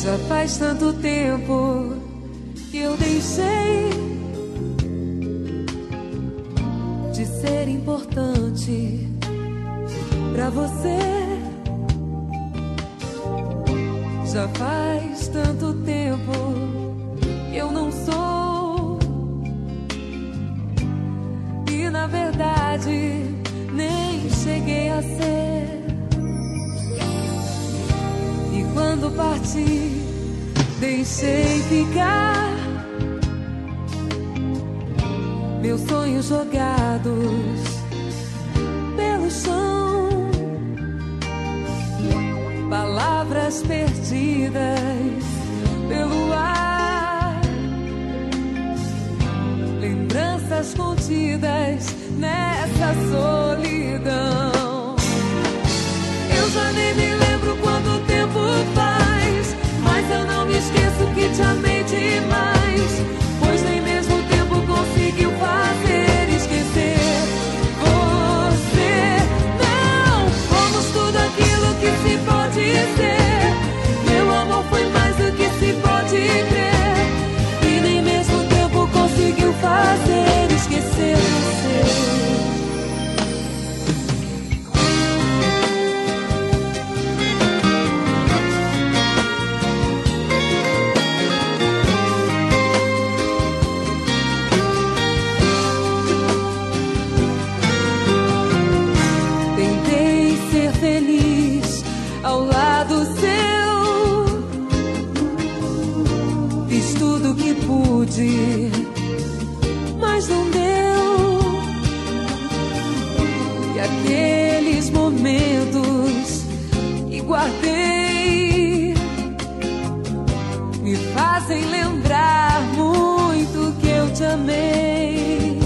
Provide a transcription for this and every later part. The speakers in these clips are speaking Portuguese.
Já faz tanto tempo que eu deixei de ser importante pra você. Já faz tanto tempo que eu não sou, e na verdade nem cheguei a ser. E quando parti, deixei ficar meus sonhos jogados pelo chão, palavras perdidas pelo ar, lembranças contidas nessa solidão. Eu já nem me lembro quanto tempo faz, mas eu não me esqueço que te amei demais, pois nem mesmo o tempo conseguiu fazer esquecer você. Não fomos tudo aquilo que se pode ser, meu amor foi mais do que se pode crer, e nem mesmo o tempo conseguiu fazer esquecer você. Ao lado seu, fiz tudo que pude, mas não deu. E aqueles momentos que guardei me fazem lembrar muito que eu te amei.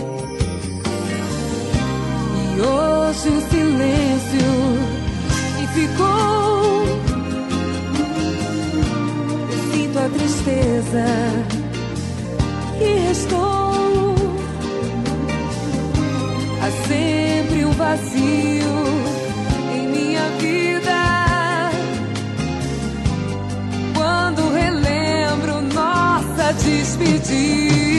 E hoje o silêncio que ficou, a tristeza que restou. Há sempre um vazio em minha vida quando relembro nossa despedida.